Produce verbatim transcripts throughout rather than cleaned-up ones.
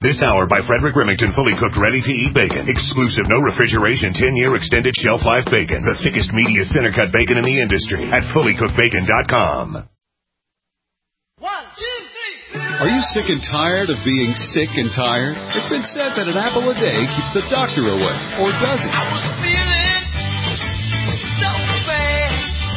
This hour by Frederick Remington, fully cooked, ready-to-eat bacon. Exclusive, no refrigeration, ten-year extended shelf life bacon. The thickest, meatiest center-cut bacon in the industry at fully cooked bacon dot com. One, two, three. Are you sick and tired of being sick and tired? It's been said that an apple a day keeps the doctor away, or does it? I was feeling so bad.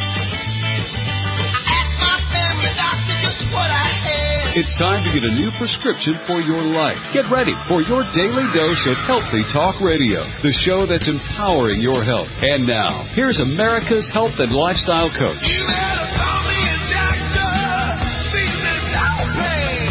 I asked my family doctor just what I had. It's time to get a new prescription for your life. Get ready for your daily dose of Healthy Talk Radio, the show that's empowering your health. And now, here's America's health and lifestyle coach. You better call me a doctor. Feeling no pain.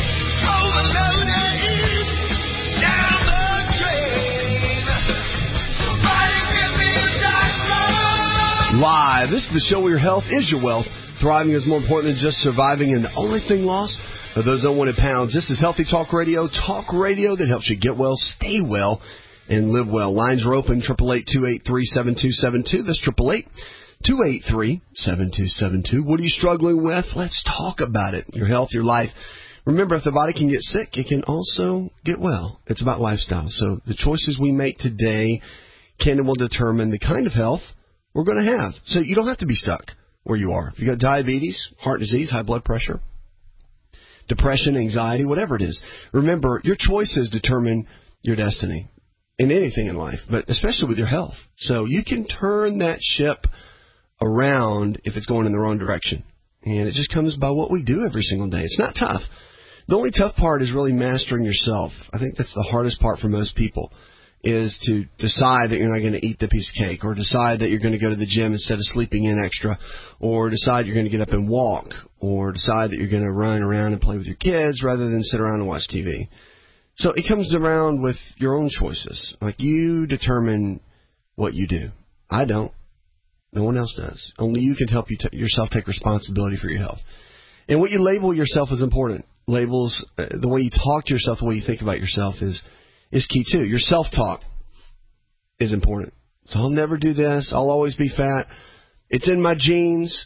Overloaded. Down the drain. Somebody give me a doctor. Live. This is the show where your health is your wealth. Thriving is more important than just surviving, and the only thing lost are those unwanted pounds. This is Healthy Talk Radio, talk radio that helps you get well, stay well, and live well. Lines are open, eight eight eight, two eight three, seven two seven two. That's eight eight eight, two eight three, seven two seven two. What are you struggling with? Let's talk about it. Your health, your life. Remember, if the body can get sick, it can also get well. It's about lifestyle. So the choices we make today can and will determine the kind of health we're going to have. So you don't have to be stuck where you are. If you've got diabetes, heart disease, high blood pressure, depression, anxiety, whatever it is. Remember, your choices determine your destiny in anything in life, but especially with your health. So you can turn that ship around if it's going in the wrong direction. And it just comes by what we do every single day. It's not tough. The only tough part is really mastering yourself. I think that's the hardest part for most people, is to decide that you're not going to eat the piece of cake, or decide that you're going to go to the gym instead of sleeping in extra, or decide you're going to get up and walk, or decide that you're going to run around and play with your kids rather than sit around and watch T V. So it comes around with your own choices. Like, you determine what you do. I don't. No one else does. Only you can help you t- yourself take responsibility for your health. And what you label yourself is important. Labels, uh, the way you talk to yourself, the way you think about yourself is is key too. Your self-talk is important. So I'll never do this. I'll always be fat. It's in my genes.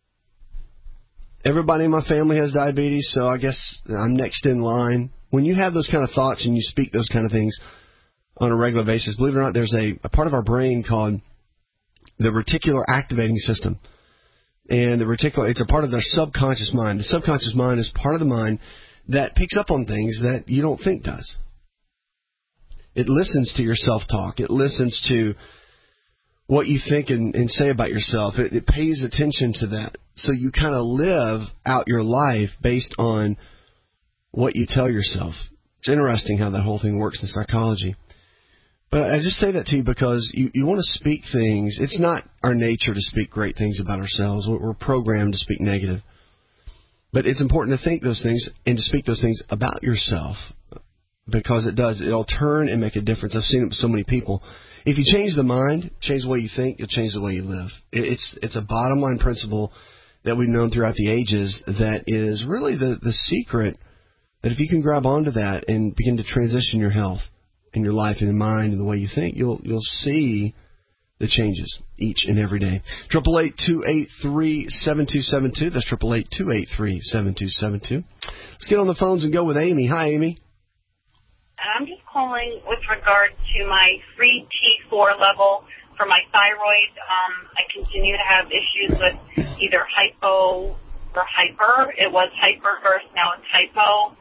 Everybody in my family has diabetes, so I guess I'm next in line. When you have those kind of thoughts and you speak those kind of things on a regular basis, believe it or not, there's a, a part of our brain called the reticular activating system. And the reticular, it's a part of their subconscious mind. The subconscious mind is part of the mind that picks up on things that you don't think does. It listens to your self-talk. It listens to what you think and, and say about yourself. It, it pays attention to that. So you kind of live out your life based on what you tell yourself. It's interesting how that whole thing works in psychology. But I just say that to you because you, you want to speak things. It's not our nature to speak great things about ourselves. We're, we're programmed to speak negative. But it's important to think those things and to speak those things about yourself. Because it does. It'll turn and make a difference. I've seen it with so many people. If you change the mind, change the way you think, you'll change the way you live. It's it's a bottom line principle that we've known throughout the ages that is really the, the secret, that if you can grab onto that and begin to transition your health and your life and your mind and the way you think, you'll you'll see the changes each and every day. eight eight eight, two eight three, seven two seven two. That's eight eight eight, two eight three, seven two seven two. Let's get on the phones and go with Amy. Hi, Amy. I'm just calling with regard to my free T four level for my thyroid. Um, I continue to have issues with either hypo or hyper. It was hyper first, now it's hypo.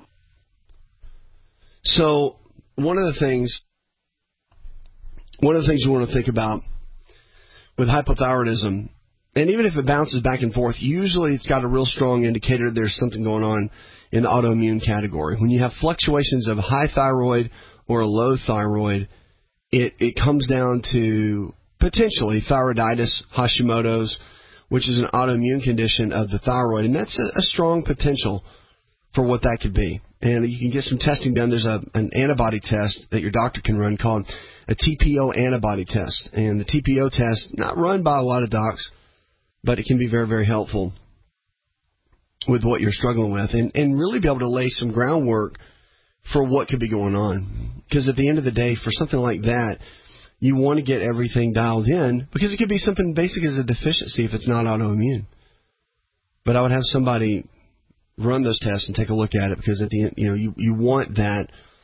So one of the things, one of the things you want to think about with hypothyroidism, and even if it bounces back and forth, usually it's got a real strong indicator that there's something going on in the autoimmune category. When you have fluctuations of high thyroid or a low thyroid, it, it comes down to potentially thyroiditis, Hashimoto's, which is an autoimmune condition of the thyroid. And that's a, a strong potential for what that could be. And you can get some testing done. There's a, an antibody test that your doctor can run called a T P O antibody test. And the T P O test, not run by a lot of docs, but it can be very, very helpful with what you're struggling with, and, and really be able to lay some groundwork for what could be going on. Because at the end of the day, for something like that, you want to get everything dialed in, because it could be something basic as a deficiency if it's not autoimmune. But I would have somebody run those tests and take a look at it, because at the end, you know, you, you want that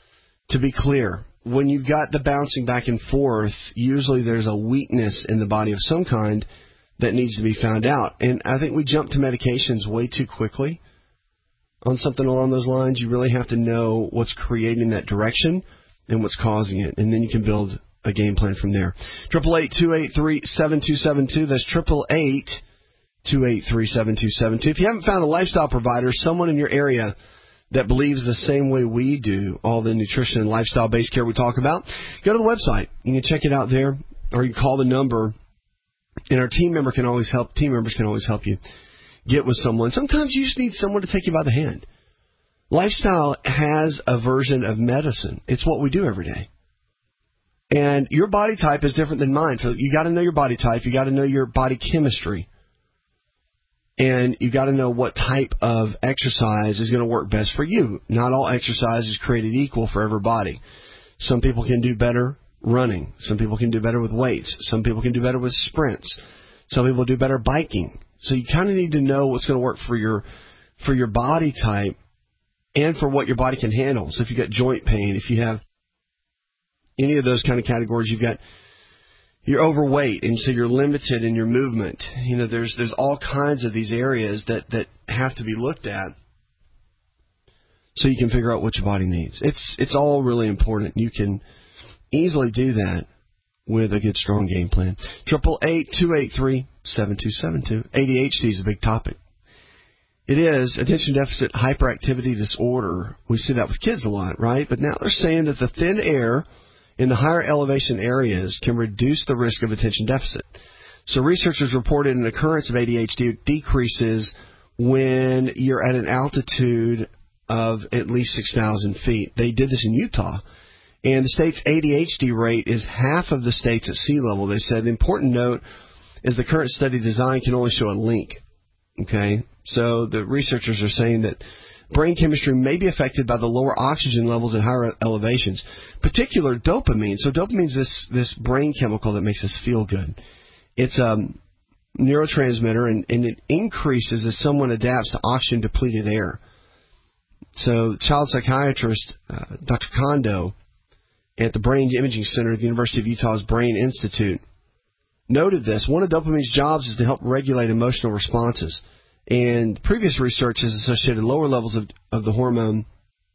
to be clear, when you've got the bouncing back and forth, usually there's a weakness in the body of some kind that needs to be found out. And I think we jump to medications way too quickly on something along those lines. You really have to know what's creating that direction and what's causing it, and then you can build a game plan from there. Triple eight two eight three seven two seven two. That's triple eight two eight three seven two seven two. If you haven't found a lifestyle provider, someone in your area that believes the same way we do, all the nutrition and lifestyle-based care we talk about, go to the website. You can check it out there, or you can call the number, and our team member can always help. Team members can always help you get with someone. Sometimes you just need someone to take you by the hand. Lifestyle has a version of medicine. It's what we do every day. And your body type is different than mine. So you got to know your body type. You got to know your body chemistry. And you got to know what type of exercise is going to work best for you. Not all exercise is created equal for everybody. Some people can do better running. Some people can do better with weights. Some people can do better with sprints. Some people do better biking. So you kind of need to know what's going to work for your for your body type and for what your body can handle. So if you've got joint pain, if you have any of those kind of categories, you've got you're overweight, and so you're limited in your movement. You know, there's there's all kinds of these areas that, that have to be looked at so you can figure out what your body needs. It's it's all really important. You can easily do that with a good, strong game plan. Triple eight two eight three seven two seven two. A D H D is a big topic. It is attention deficit hyperactivity disorder. We see that with kids a lot, right? But now they're saying that the thin air in the higher elevation areas can reduce the risk of attention deficit. So researchers reported an occurrence of A D H D decreases when you're at an altitude of at least six thousand feet. They did this in Utah. And the state's A D H D rate is half of the state's at sea level. They said the important note is the current study design can only show a link. Okay? So the researchers are saying that brain chemistry may be affected by the lower oxygen levels at higher elevations, particular dopamine. So dopamine is this, this brain chemical that makes us feel good. It's a neurotransmitter, and, and it increases as someone adapts to oxygen-depleted air. So child psychiatrist uh, Doctor Kondo at the Brain Imaging Center at the University of Utah's Brain Institute noted this. One of dopamine's jobs is to help regulate emotional responses. And previous research has associated lower levels of, of the hormone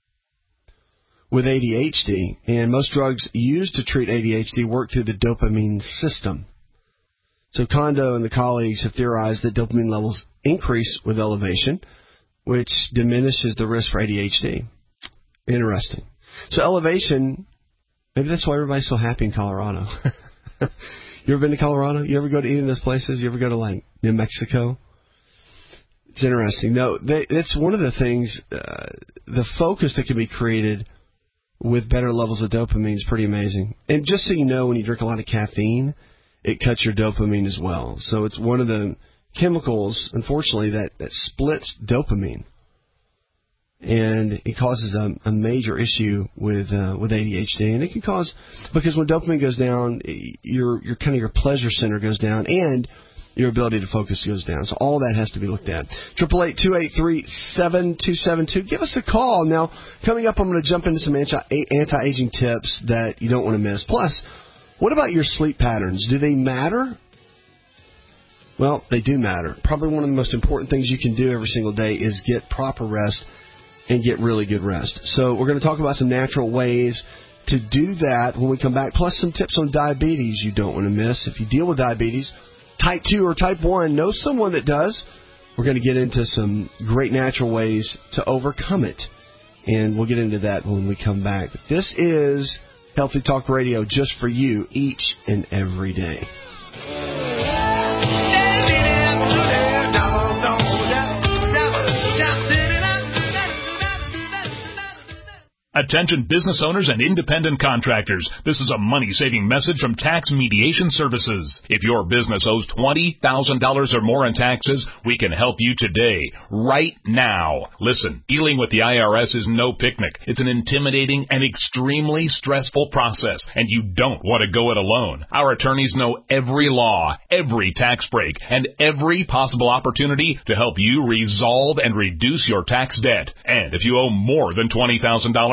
with A D H D. And most drugs used to treat A D H D work through the dopamine system. So Kondo and the colleagues have theorized that dopamine levels increase with elevation, which diminishes the risk for A D H D. Interesting. So elevation, maybe that's why everybody's so happy in Colorado. You ever been to Colorado? You ever go to any of those places? You ever go to, like, New Mexico? It's interesting. No, they, it's one of the things, uh, the focus that can be created with better levels of dopamine is pretty amazing. And just so you know, when you drink a lot of caffeine, it cuts your dopamine as well. So it's one of the chemicals, unfortunately, that, that splits dopamine. And it causes a, a major issue with uh, with A D H D. And it can cause, because when dopamine goes down, your your kind of your pleasure center goes down, and your ability to focus goes down. So all that has to be looked at. Triple eight two eight three seven two seven two. Give us a call. Now, coming up, I'm going to jump into some anti anti-aging tips that you don't want to miss. Plus, what about your sleep patterns? Do they matter? Well, they do matter. Probably one of the most important things you can do every single day is get proper rest and get really good rest. So we're going to talk about some natural ways to do that when we come back, plus some tips on diabetes you don't want to miss. If you deal with diabetes, type two or type one, know someone that does. We're going to get into some great natural ways to overcome it, and we'll get into that when we come back. This is Healthy Talk Radio, just for you each and every day. Attention business owners and independent contractors. This is a money-saving message from Tax Mediation Services. If your business owes twenty thousand dollars or more in taxes, we can help you today, right now. Listen, dealing with the I R S is no picnic. It's an intimidating and extremely stressful process, and you don't want to go it alone. Our attorneys know every law, every tax break, and every possible opportunity to help you resolve and reduce your tax debt. And if you owe more than twenty thousand dollars,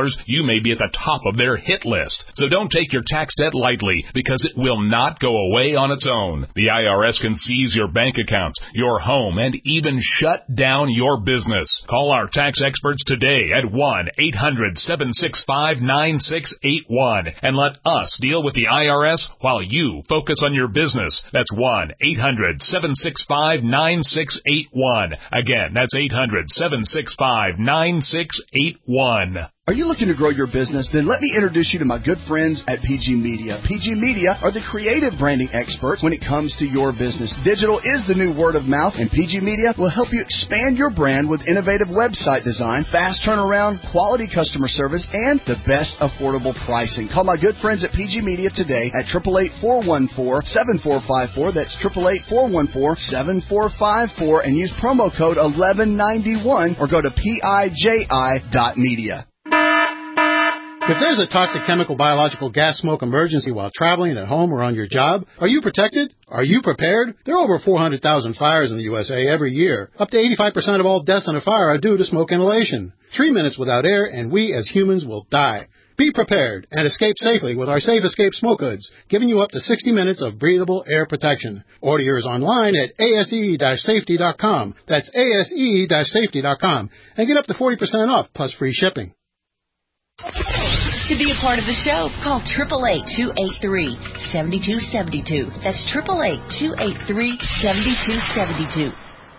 customers, you may be at the top of their hit list. So don't take your tax debt lightly, because it will not go away on its own. The I R S can seize your bank accounts, your home, and even shut down your business. Call our tax experts today at one eight hundred seven six five nine six eight one and let us deal with the I R S while you focus on your business. That's one eight hundred seven six five nine six eight one. Again, that's eight hundred seven six five nine six eight one. Are you looking to grow your business? Then let me introduce you to my good friends at P G Media. P G Media are the creative branding experts when it comes to your business. Digital is the new word of mouth, and P G Media will help you expand your brand with innovative website design, fast turnaround, quality customer service, and the best affordable pricing. Call my good friends at P G Media today at eight eight eight, four one four, seven four five four. That's eight eight eight, four one four, seven four five four, and use promo code eleven ninety-one or go to P I J I dot media. If there's a toxic chemical, biological, gas smoke emergency while traveling at home or on your job, are you protected? Are you prepared? There are over four hundred thousand fires in the U S A every year. Up to eighty-five percent of all deaths in a fire are due to smoke inhalation. Three minutes without air and we as humans will die. Be prepared and escape safely with our Safe Escape Smoke Hoods, giving you up to sixty minutes of breathable air protection. Order yours online at A S E safety dot com. That's A S E safety dot com. And get up to forty percent off plus free shipping. To be a part of the show, call eight eight eight, two eight three, seven two seven two. That's eight eight eight, two eight three, seven two seven two.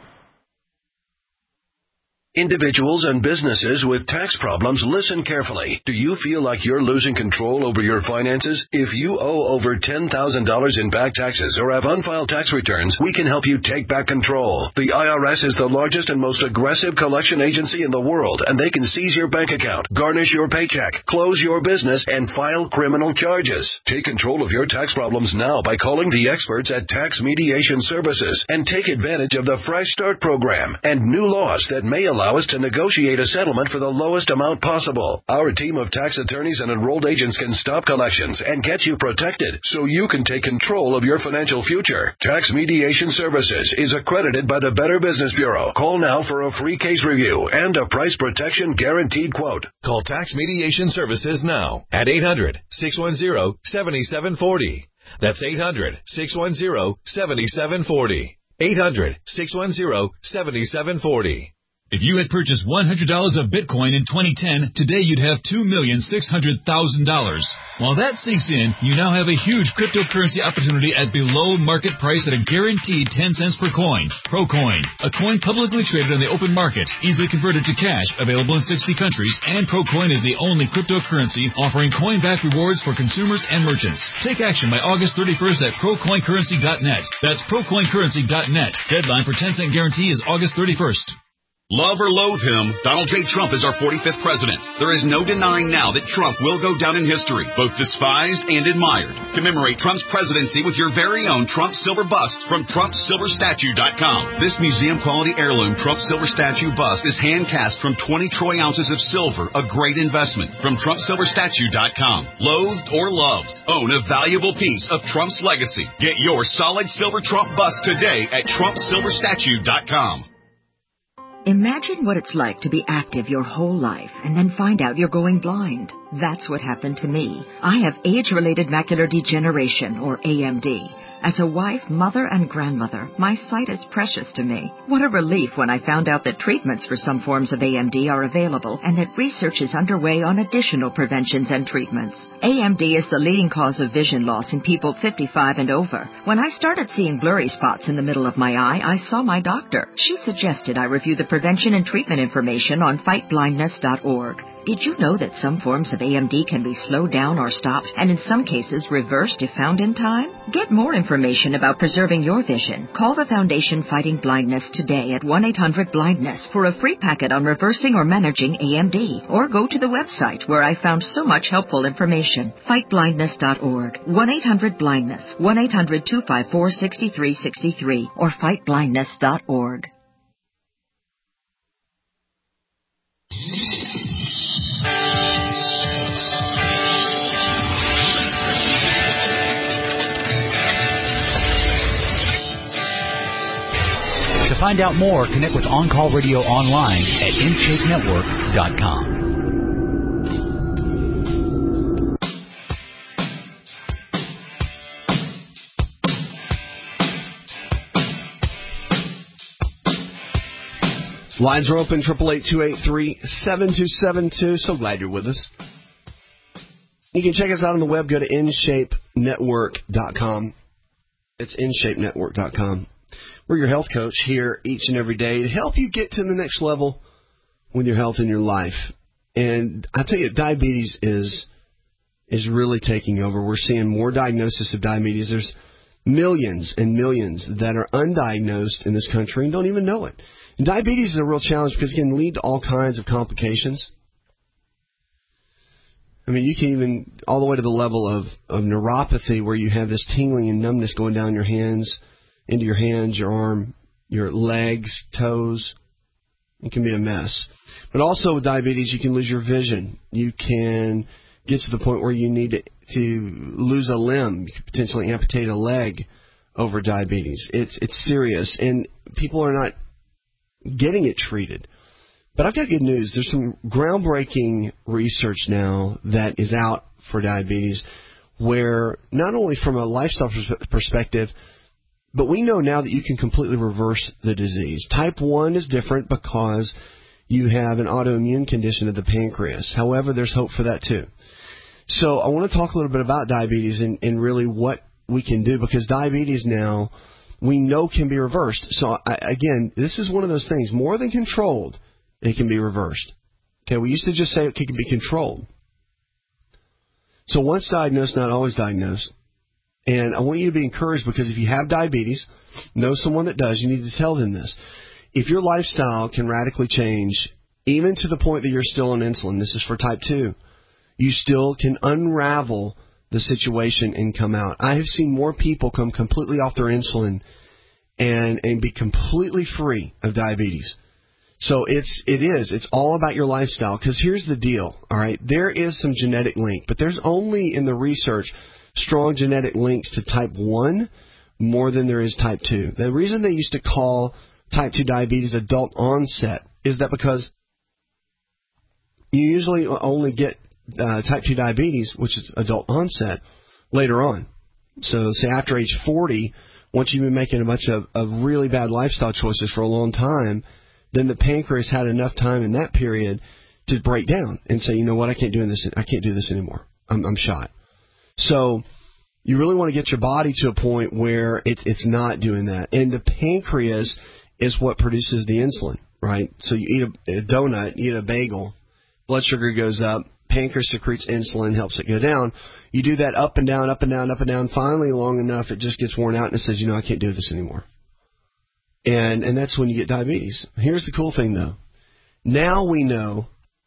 Individuals and businesses with tax problems, listen carefully. Do you feel like you're losing control over your finances? If you owe over ten thousand dollars in back taxes or have unfiled tax returns, we can help you take back control. The I R S is the largest and most aggressive collection agency in the world, and they can seize your bank account, garnish your paycheck, close your business, and file criminal charges. Take control of your tax problems now by calling the experts at Tax Mediation Services and take advantage of the Fresh Start program and new laws that may allow us to negotiate a settlement for the lowest amount possible. Our team of tax attorneys and enrolled agents can stop collections and get you protected so you can take control of your financial future. Tax Mediation Services is accredited by the Better Business Bureau. Call now for a free case review and a price protection guaranteed quote. Call Tax Mediation Services now at eight hundred, six one zero, seven seven four zero. That's eight hundred, six one zero, seven seven four zero. eight hundred, six one zero, seven seven four zero. If you had purchased one hundred dollars of Bitcoin in twenty ten, today you'd have two million six hundred thousand dollars. While that sinks in, you now have a huge cryptocurrency opportunity at below market price at a guaranteed ten cents per coin. ProCoin, a coin publicly traded on the open market, easily converted to cash, available in sixty countries, and ProCoin is the only cryptocurrency offering coin-back rewards for consumers and merchants. Take action by August thirty-first at pro coin currency dot net. That's pro coin currency dot net. Deadline for ten cent guarantee is August thirty-first. Love or loathe him, Donald J. Trump is our forty-fifth president. There is no denying now that Trump will go down in history, both despised and admired. Commemorate Trump's presidency with your very own Trump Silver Bust from Trump Silver Statue dot com. This museum-quality heirloom Trump Silver Statue Bust is hand-cast from twenty troy ounces of silver, a great investment, from Trump Silver Statue dot com. Loathed or loved, own a valuable piece of Trump's legacy. Get your solid silver Trump bust today at Trump Silver Statue dot com. Imagine what it's like to be active your whole life and then find out you're going blind. That's what happened to me. I have age-related macular degeneration, or A M D. As a wife, mother, and grandmother, my sight is precious to me. What a relief when I found out that treatments for some forms of A M D are available and that research is underway on additional preventions and treatments. A M D is the leading cause of vision loss in people fifty-five and over. When I started seeing blurry spots in the middle of my eye, I saw my doctor. She suggested I review the prevention and treatment information on fight blindness dot org. Did you know that some forms of A M D can be slowed down or stopped, and in some cases reversed if found in time? Get more information about preserving your vision. Call the Foundation Fighting Blindness today at one eight hundred blindness for a free packet on reversing or managing A M D. Or go to the website where I found so much helpful information. fight blindness dot org. one eight hundred blindness. one eight hundred, two five four, six three six three. Or fight blindness dot org. To find out more, connect with On Call Radio online at in shape network dot com. Lines are open, triple eight two eight three seven two seven two. So glad you're with us. You can check us out on the web. Go to in shape network dot com. It's in shape network dot com. We're your health coach here each and every day to help you get to the next level with your health and your life. And I tell you, diabetes is is really taking over. We're seeing more diagnosis of diabetes. There's millions and millions that are undiagnosed in this country and don't even know it. And diabetes is a real challenge because it can lead to all kinds of complications. I mean, you can even, all the way to the level of, of neuropathy, where you have this tingling and numbness going down your hands, into your hands, your arm, your legs, toes. It can be a mess. But also with diabetes, you can lose your vision. You can get to the point where you need to, to lose a limb. You could potentially amputate a leg over diabetes. It's it's serious, and people are not getting it treated. But I've got good news. There's some groundbreaking research now that is out for diabetes, where not only from a lifestyle perspective, but we know now that you can completely reverse the disease. Type one is different because you have an autoimmune condition of the pancreas. However, there's hope for that too. So I want to talk a little bit about diabetes and, and really what we can do, because diabetes now we know can be reversed. So I, again, this is one of those things, more than controlled. It can be reversed. Okay, we used to just say it can be controlled. So once diagnosed, not always diagnosed. And I want you to be encouraged, because if you have diabetes, know someone that does, you need to tell them this. If your lifestyle can radically change, even to the point that you're still on insulin, this is for type two, you still can unravel the situation and come out. I have seen more people come completely off their insulin and, and be completely free of diabetes. So it's, it is, it's all about your lifestyle, because here's the deal, all right? There is some genetic link, but there's only in the research strong genetic links to type one more than there is type two. The reason they used to call type two diabetes adult onset is that because you usually only get uh, type two diabetes, which is adult onset, later on. So say after age forty, once you've been making a bunch of, of really bad lifestyle choices for a long time, then the pancreas had enough time in that period to break down and say, you know what, I can't do this. I can't do this anymore. I'm, I'm shot. So you really want to get your body to a point where it, it's not doing that. And the pancreas is what produces the insulin, right? So you eat a, a donut, you eat a bagel, blood sugar goes up, pancreas secretes insulin, helps it go down. You do that up and down, up and down, up and down. Finally, long enough, it just gets worn out and it says, you know, I can't do this anymore. And and that's when you get diabetes. Here's the cool thing, though. Now we know,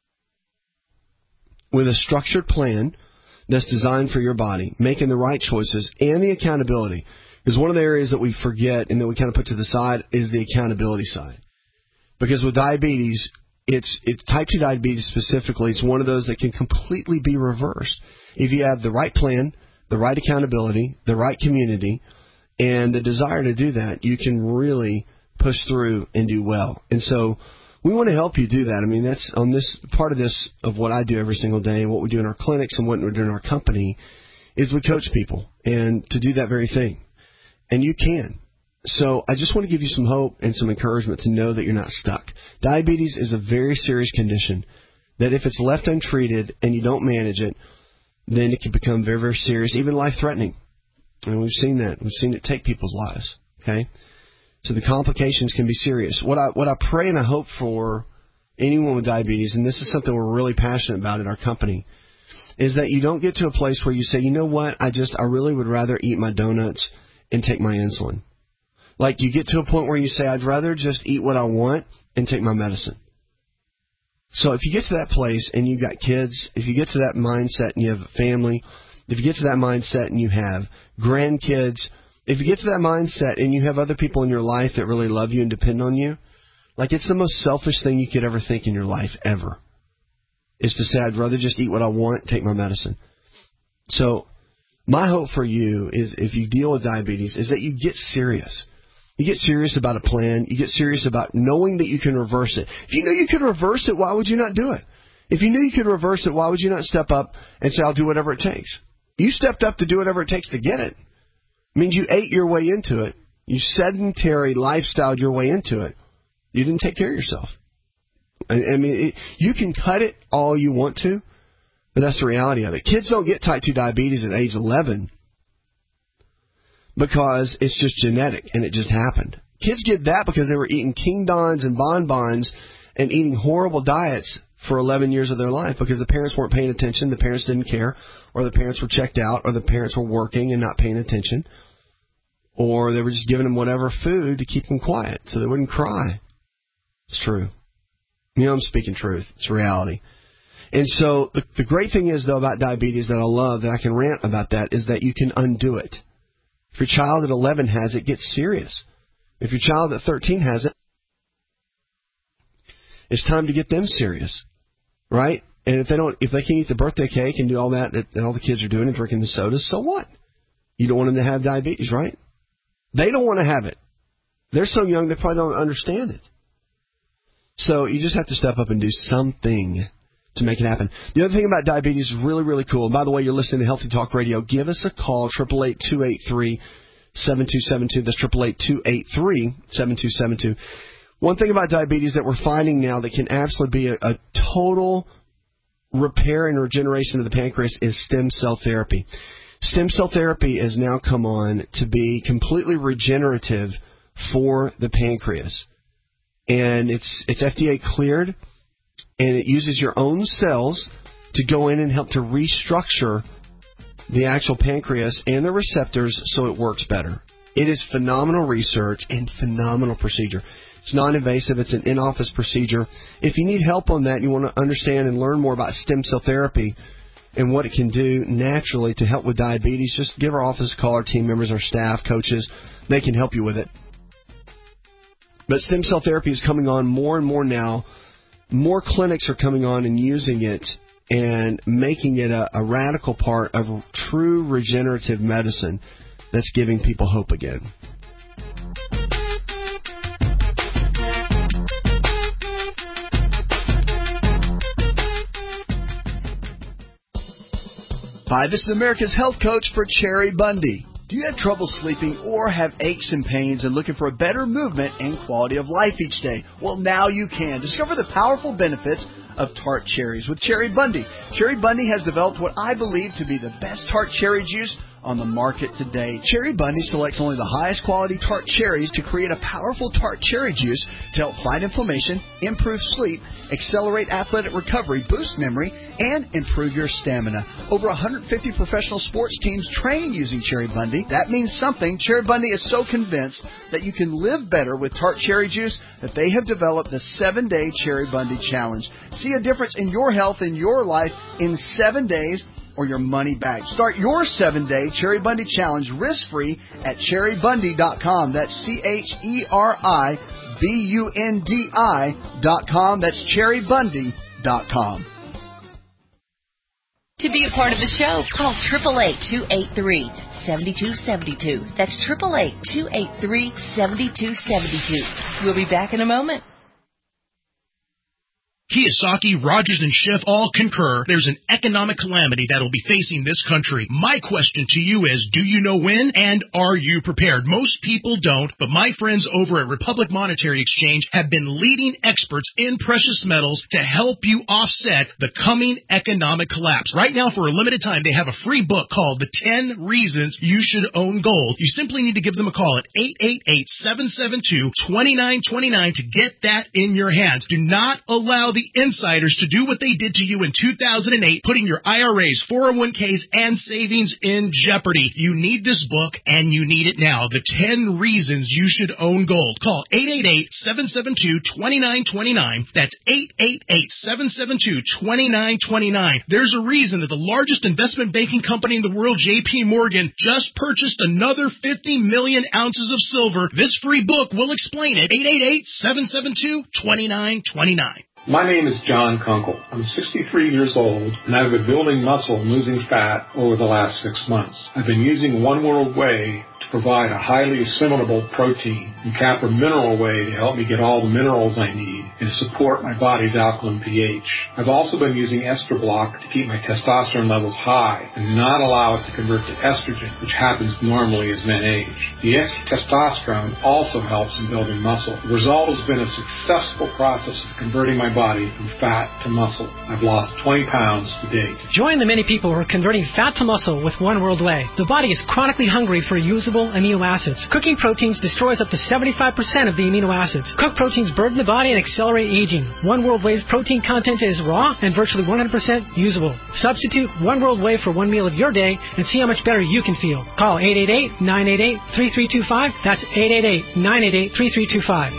with a structured plan that's designed for your body, making the right choices, and the accountability, because one of the areas that we forget and that we kind of put to the side is the accountability side. Because with diabetes, it's, it's type two diabetes specifically, it's one of those that can completely be reversed. If you have the right plan, the right accountability, the right community, and the desire to do that, you can really push through and do well. And so we want to help you do that. I mean, that's on this part of this of what I do every single day, and what we do in our clinics and what we do in our company is we coach people and to do that very thing. And you can. So I just want to give you some hope and some encouragement to know that you're not stuck. Diabetes is a very serious condition that if it's left untreated and you don't manage it, then it can become very, very serious, even life-threatening. And we've seen that. We've seen it take people's lives. Okay? So the complications can be serious. What I what I pray and I hope for anyone with diabetes, and this is something we're really passionate about at our company, is that you don't get to a place where you say, you know what, I just I really would rather eat my donuts and take my insulin. Like you get to a point where you say, I'd rather just eat what I want and take my medicine. So if you get to that place and you've got kids, if you get to that mindset and you have a family, if you get to that mindset and you have grandkids, if you get to that mindset and you have other people in your life that really love you and depend on you, like it's the most selfish thing you could ever think in your life, ever, is to say, I'd rather just eat what I want, take my medicine. So my hope for you is if you deal with diabetes is that you get serious. You get serious about a plan. You get serious about knowing that you can reverse it. If you knew you could reverse it, why would you not do it? If you knew you could reverse it, why would you not step up and say, I'll do whatever it takes? You stepped up to do whatever it takes to get it. It means you ate your way into it. You sedentary lifestyled your way into it. You didn't take care of yourself. I, I mean, it, you can cut it all you want to, but that's the reality of it. Kids don't get type two diabetes at age eleven because it's just genetic and it just happened. Kids get that because they were eating King Dons and bonbons and eating horrible diets for eleven years of their life because the parents weren't paying attention, the parents didn't care, or the parents were checked out, or the parents were working and not paying attention, or they were just giving them whatever food to keep them quiet so they wouldn't cry. It's true. You know, I'm speaking truth. It's reality. And so the, the great thing is, though, about diabetes that I love, that I can rant about that, is that you can undo it. If your child at eleven has it, get serious. If your child at thirteen has it, it's time to get them serious, right? And if they don't, if they can eat the birthday cake and do all that that all the kids are doing and drinking the sodas, so what? You don't want them to have diabetes, right? They don't want to have it. They're so young they probably don't understand it. So you just have to step up and do something to make it happen. The other thing about diabetes is really, really cool. And by the way, you're listening to Healthy Talk Radio. Give us a call, eight eight eight, two eight three, seven two seven two. That's eight eight eight, two eight three, seven two seven two. One thing about diabetes that we're finding now that can absolutely be a, a total repair and regeneration of the pancreas is stem cell therapy. Stem cell therapy has now come on to be completely regenerative for the pancreas. And it's it's F D A cleared, and it uses your own cells to go in and help to restructure the actual pancreas and the receptors so it works better. It is phenomenal research and phenomenal procedure. It's non-invasive. It's an in-office procedure. If you need help on that and you want to understand and learn more about stem cell therapy and what it can do naturally to help with diabetes, just give our office a call, our team members, our staff, coaches. They can help you with it. But stem cell therapy is coming on more and more now. More clinics are coming on and using it and making it a, a radical part of true regenerative medicine that's giving people hope again. Hi, this is America's Health Coach for Cherry Bundy. Do you have trouble sleeping or have aches and pains and looking for a better movement and quality of life each day? Well, now you can. Discover the powerful benefits of tart cherries with Cherry Bundy. Cherry Bundy has developed what I believe to be the best tart cherry juice on the market today. Cherry Bundy selects only the highest quality tart cherries to create a powerful tart cherry juice to help fight inflammation, improve sleep, accelerate athletic recovery, boost memory, and improve your stamina. Over one hundred fifty professional sports teams train using Cherry Bundy. That means something. Cherry Bundy is so convinced that you can live better with tart cherry juice that they have developed the seven-day Cherry Bundy Challenge. See a difference in your health and your life in seven days or your money back. Start your seven-day Cherry Bundy Challenge risk-free at cherry bundy dot com. That's C H E R I B U N D I dot com. That's cherry bundy dot com. To be a part of the show, call eight eight eight, two eight three, seven two seven two. That's eight eight eight, two eight three, seven two seven two. We'll be back in a moment. Kiyosaki, Rogers, and Schiff all concur there's an economic calamity that will be facing this country. My question to you is, do you know when, and are you prepared? Most people don't, but my friends over at Republic Monetary Exchange have been leading experts in precious metals to help you offset the coming economic collapse. Right now, for a limited time, they have a free book called The ten Reasons You Should Own Gold. You simply need to give them a call at eight eight eight, seven seven two, two nine two nine to get that in your hands. Do not allow the insiders to do what they did to you in two thousand eight, putting your I R As, four oh one k's, and savings in jeopardy. You need this book, and you need it now. The ten Reasons You Should Own Gold. Call eight eight eight, seven seven two, two nine two nine. That's eight eight eight, seven seven two, two nine two nine. There's a reason that the largest investment banking company in the world, J P Morgan, just purchased another fifty million ounces of silver. This free book will explain it. eight eight eight, seven seven two, two nine two nine. My name is John Kunkel. I'm sixty-three years old, and I've been building muscle and losing fat over the last six months. I've been using One World Whey to provide a highly assimilable protein, and Capra Mineral Whey to help me get all the minerals I need and to support my body's alkaline pH. I've also been using Estrablock to keep my testosterone levels high and not allow it to convert to estrogen, which happens normally as men age. The extra testosterone also helps in building muscle. The result has been a successful process of converting my body from fat to muscle. I've lost twenty pounds to date. Join the many people who are converting fat to muscle with One World Whey. The body is chronically hungry for usable amino acids. Cooking proteins destroys up to seventy-five percent of the amino acids. Cooked proteins burden the body and accelerate aging. One World Whey's protein content is raw and virtually one hundred percent usable. Substitute One World Whey for one meal of your day and see how much better you can feel. Call eight eight eight, nine eight eight, three three two five. That's eight eight eight, nine eight eight, three three two five.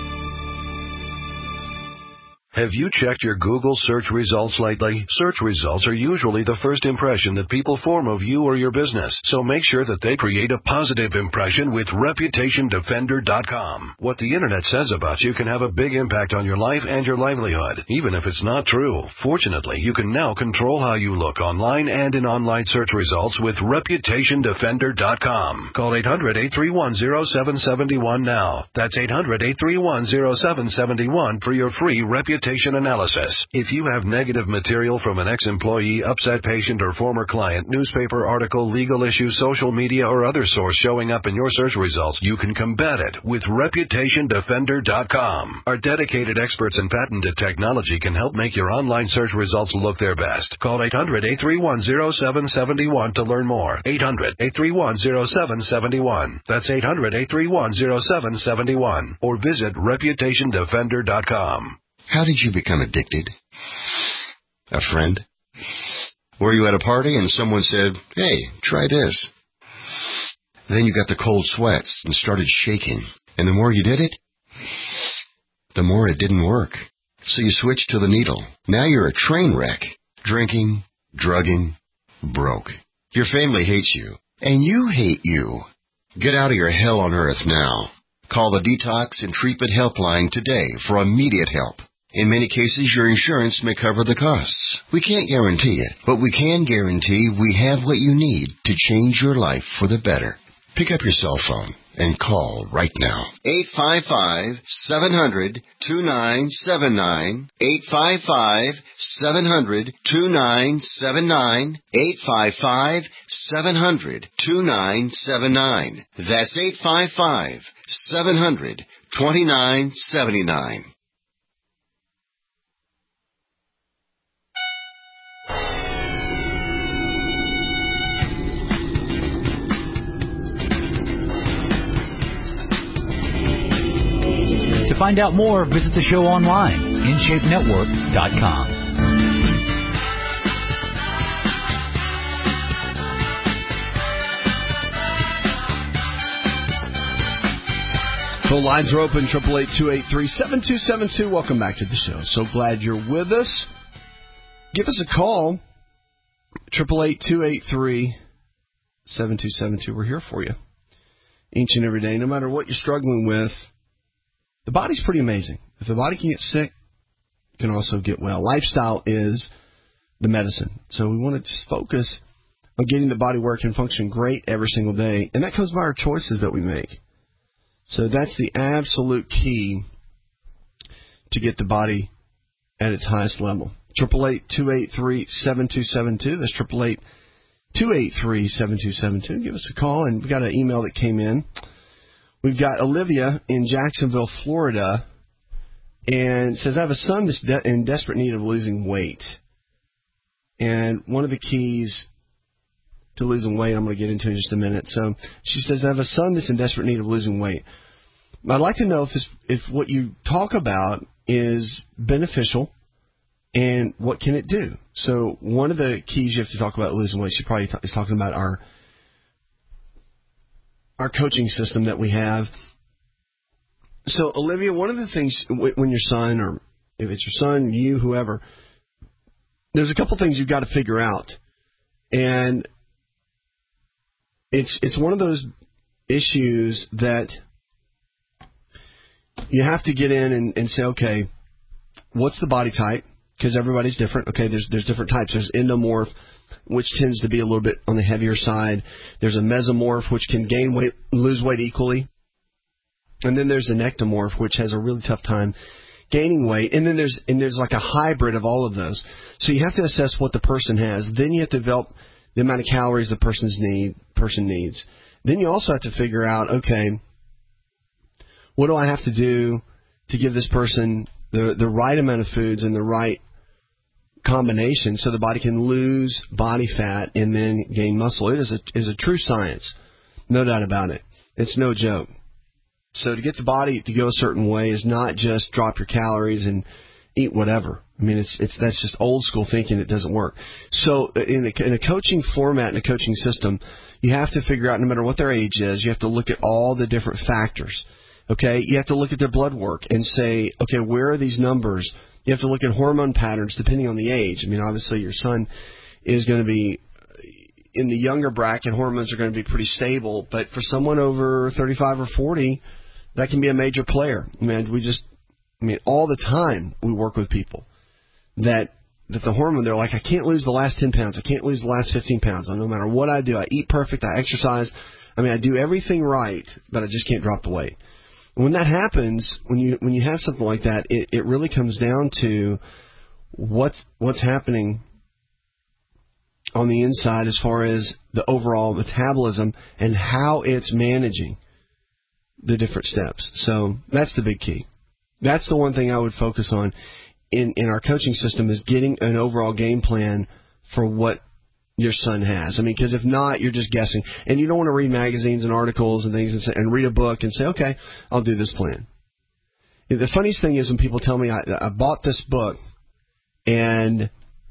Have you checked your Google search results lately? Search results are usually the first impression that people form of you or your business, so make sure that they create a positive impression with Reputation Defender dot com. What the Internet says about you can have a big impact on your life and your livelihood, even if it's not true. Fortunately, you can now control how you look online and in online search results with Reputation Defender dot com. Call eight hundred, eight three one, zero seven seven one now. That's eight hundred, eight three one, zero seven seven one for your free reputation analysis. If you have negative material from an ex-employee, upset patient, or former client, newspaper article, legal issue, social media, or other source showing up in your search results, you can combat it with Reputation Defender dot com. Our dedicated experts and patented technology can help make your online search results look their best. Call eight hundred, eight three one, zero seven seven one to learn more. eight hundred, eight three one, zero seven seven one. That's eight hundred, eight three one, zero seven seven one. Or visit Reputation Defender dot com. How did you become addicted? A friend? Were you at a party and someone said, "Hey, try this"? Then you got the cold sweats and started shaking. And the more you did it, the more it didn't work. So you switched to the needle. Now you're a train wreck. Drinking, drugging, broke. Your family hates you. And you hate you. Get out of your hell on earth now. Call the Detox and Treatment Helpline today for immediate help. In many cases, your insurance may cover the costs. We can't guarantee it, but we can guarantee we have what you need to change your life for the better. Pick up your cell phone and call right now. eight five five, seven hundred, two nine seven nine. eight five five, seven hundred, two nine seven nine. eight five five, seven hundred, two nine seven nine. That's eight five five, seven hundred, two nine seven nine. To find out more, visit the show online, in shape network dot com. Phone lines are open, eight eight eight, two eight three, seven two seven two. Welcome back to the show. So glad you're with us. Give us a call, eight eight eight, two eight three, seven two seven two. We're here for you each and every day, no matter what you're struggling with. The body's pretty amazing. If the body can get sick, it can also get well. Lifestyle is the medicine. So we want to just focus on getting the body working and function great every single day. And that comes by our choices that we make. So that's the absolute key to get the body at its highest level. eight eight eight, two eight three, seven two seven two. That's eight eight eight, two eight three, seven two seven two. Give us a call. And we got an email that came in. We've got Olivia in Jacksonville, Florida, and says, I have a son that's de- in desperate need of losing weight. And one of the keys to losing weight I'm going to get into in just a minute. So she says, I have a son that's in desperate need of losing weight. I'd like to know if, this, if what you talk about is beneficial and what can it do. So one of the keys you have to talk about losing weight, she probably t- is talking about our our coaching system that we have. So, Olivia, one of the things when your son, or if it's your son, you, whoever, there's a couple things you've got to figure out. And it's it's one of those issues that you have to get in and, and say, okay, what's the body type? Because everybody's different. Okay, there's there's different types. There's endomorph, which tends to be a little bit on the heavier side. There's a mesomorph, which can gain weight, lose weight equally. And then there's an ectomorph, which has a really tough time gaining weight. And then there's and there's like a hybrid of all of those. So you have to assess what the person has. Then you have to develop the amount of calories the person's need person needs. Then you also have to figure out, okay, what do I have to do to give this person the the right amount of foods and the right combination so the body can lose body fat and then gain muscle. It is a is a true science, no doubt about it. It's no joke. So to get the body to go a certain way is not just drop your calories and eat whatever. I mean, it's it's that's just old school thinking. It doesn't work. So in a, in a coaching format, in a coaching system, you have to figure out, no matter what their age is, you have to look at all the different factors. Okay, you have to look at their blood work and say, okay, where are these numbers? You have to look at hormone patterns depending on the age. I mean, obviously your son is going to be in the younger bracket. Hormones are going to be pretty stable, but for someone over thirty-five or forty, that can be a major player. I mean, we just, I mean, all the time we work with people that that the hormone, they're like, I can't lose the last ten pounds. I can't lose the last fifteen pounds. No matter what I do, I eat perfect, I exercise. I mean, I do everything right, but I just can't drop the weight. When that happens, when you when you have something like that, it, it really comes down to what's what's happening on the inside as far as the overall metabolism and how it's managing the different steps. So that's the big key. That's the one thing I would focus on in, in our coaching system, is getting an overall game plan for what your son has. I mean, because if not, you're just guessing. And you don't want to read magazines and articles and things and, say, and read a book and say, okay, I'll do this plan. The funniest thing is when people tell me I, I bought this book and,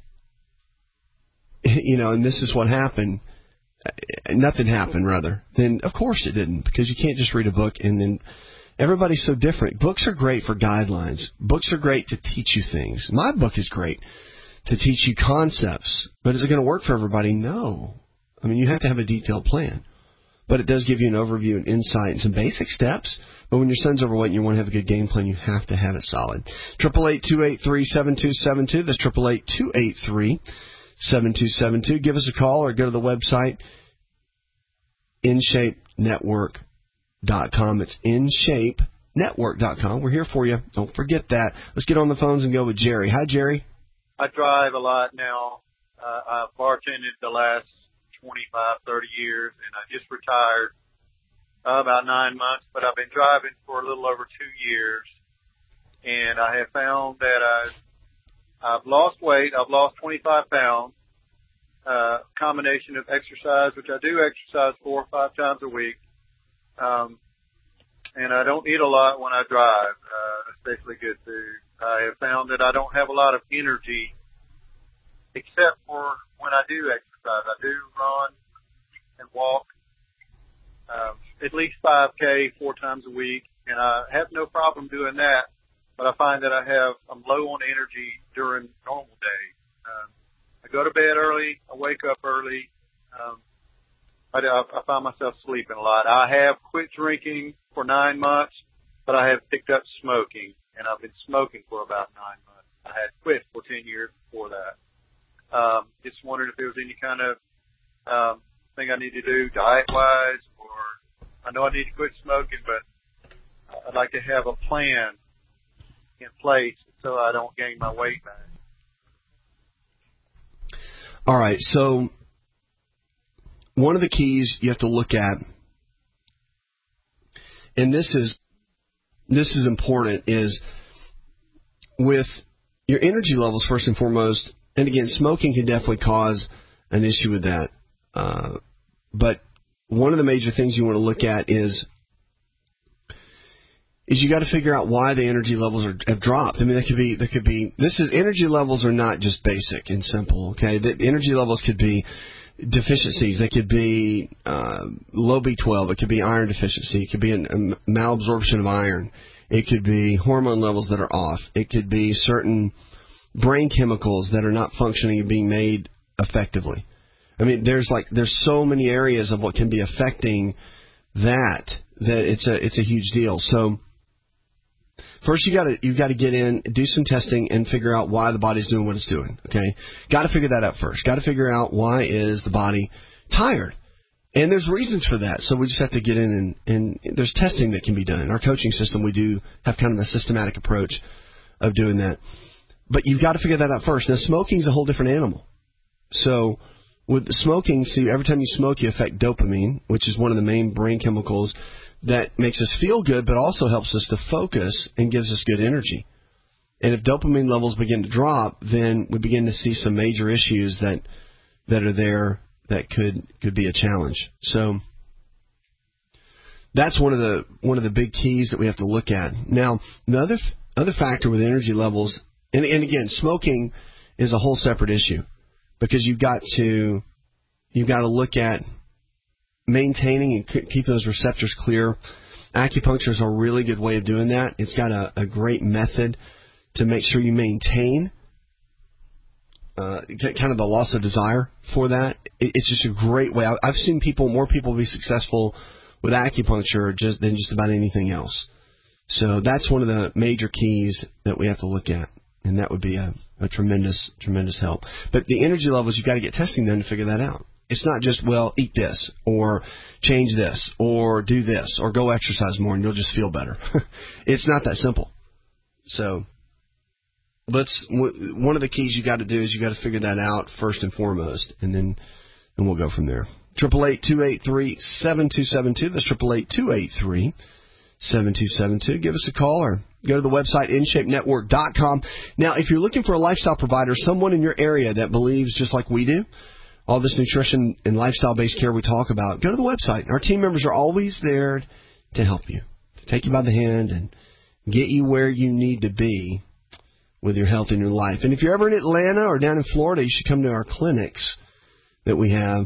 you know, and this is what happened. Nothing happened, rather. Then, of course it didn't, because you can't just read a book and then everybody's so different. Books are great for guidelines. Books are great to teach you things. My book is great to teach you concepts. But is it going to work for everybody? No. I mean, you have to have a detailed plan. But it does give you an overview and insight and some basic steps. But when your son's overweight and you want to have a good game plan, you have to have it solid. eight eight eight, two eight three, seven two seven two. That's eight eight eight, two eight three, seven two seven two. Give us a call or go to the website, in shape network dot com. It's in shape network dot com. We're here for you. Don't forget that. Let's get on the phones and go with Jerry. Hi, Jerry. I drive a lot now. Uh, I've bartended the last twenty-five, thirty years, and I just retired uh, about nine months, but I've been driving for a little over two years, and I have found that I've, I've lost weight. I've lost twenty-five pounds, uh, combination of exercise, which I do exercise four or five times a week, um, and I don't eat a lot when I drive, uh, especially good food. I have found that I don't have a lot of energy except for when I do exercise. I do run and walk um, at least five K four times a week, and I have no problem doing that, but I find that I have, I'm low on energy during normal days. Um, I go to bed early, I wake up early, um, I, I find myself sleeping a lot. I have quit drinking for nine months, but I have picked up smoking. And I've been smoking for about nine months. I had quit for ten years before that. Um, just wondered if there was any kind of um, thing I need to do diet-wise, or I know I need to quit smoking, but I'd like to have a plan in place so I don't gain my weight back. All right, so one of the keys you have to look at, and this is this is important, is with your energy levels first and foremost. And again, smoking can definitely cause an issue with that. Uh, but one of the major things you want to look at is is you got to figure out why the energy levels are, have dropped. I mean, that could be that could be this is energy levels are not just basic and simple. Okay, the energy levels could be deficiencies. They could be uh, low B twelve. It could be iron deficiency. It could be a malabsorption of iron. It could be hormone levels that are off. It could be certain brain chemicals that are not functioning and being made effectively. I mean, there's like there's so many areas of what can be affecting that that it's a it's a huge deal. So First, you got to you got to get in, do some testing, and figure out why the body's doing what it's doing. Okay, got to figure that out first. Got to figure out why is the body tired, and there's reasons for that. So we just have to get in and, and there's testing that can be done. In our coaching system, we do have kind of a systematic approach of doing that. But you've got to figure that out first. Now, smoking is a whole different animal. So with smoking, see, every time you smoke, you affect dopamine, which is one of the main brain chemicals that makes us feel good, but also helps us to focus and gives us good energy. And if dopamine levels begin to drop, then we begin to see some major issues that that are there that could could be a challenge. So that's one of the one of the big keys that we have to look at. Now, the other other factor with energy levels, and, and again, smoking is a whole separate issue because you've got to you've got to look at maintaining and keep those receptors clear. Acupuncture is a really good way of doing that. It's got a, a great method to make sure you maintain uh, kind of the loss of desire for that. It, it's just a great way. I've seen people, more people be successful with acupuncture just than just about anything else. So that's one of the major keys that we have to look at, and that would be a, a tremendous, tremendous help. But the energy levels, you've got to get testing done to figure that out. It's not just, well, eat this, or change this, or do this, or go exercise more, and you'll just feel better. It's not that simple. So let's. W- one of the keys you got to do is you got to figure that out first and foremost, and then and we'll go from there. Triple eight two eight three seven two seven two. That's triple eight two eight three seven two seven two. Give us a call or go to the website in shape network dot com. Now, if you're looking for a lifestyle provider, someone in your area that believes just like we do, all this nutrition and lifestyle-based care we talk about, go to the website. Our team members are always there to help you, to take you by the hand and get you where you need to be with your health and your life. And if you're ever in Atlanta or down in Florida, you should come to our clinics that we have.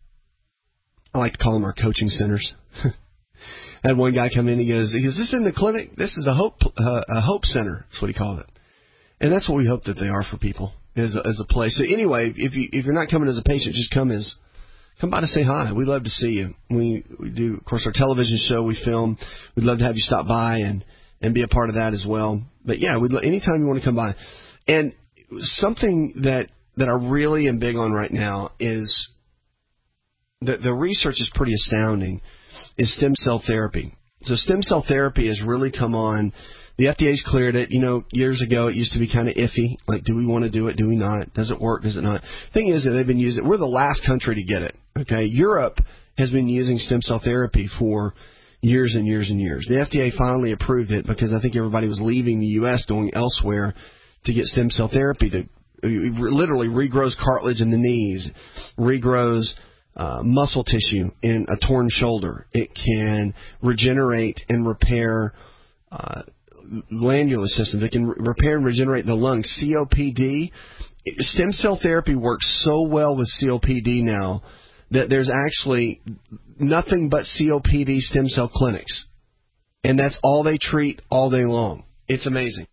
I like to call them our coaching centers. I had one guy come in and he goes, he goes, this isn't a clinic. This is a hope uh, a hope center. That's what he called it. And that's what we hope that they are for people. As a, as a place. So anyway, if you if you're not coming as a patient, just come as come by to say hi. We love to see you. We we do, of course, our television show we film. We'd love to have you stop by and, and be a part of that as well. But yeah, we'd anytime you want to come by. And something that that I really am big on right now is the the research is pretty astounding. Is stem cell therapy. So stem cell therapy has really come on. The F D A's cleared it. You know, years ago it used to be kind of iffy. Like, do we want to do it? Do we not? Does it work? Does it not? Thing is that they've been using it. We're the last country to get it. Okay, Europe has been using stem cell therapy for years and years and years. The F D A finally approved it because I think everybody was leaving the U S going elsewhere to get stem cell therapy. To it literally regrows cartilage in the knees, regrows uh, muscle tissue in a torn shoulder. It can regenerate and repair Uh, glandular systems. It can repair and regenerate the lungs. C O P D, stem cell therapy works so well with C O P D now that there's actually nothing but C O P D stem cell clinics. And that's all they treat all day long. It's amazing.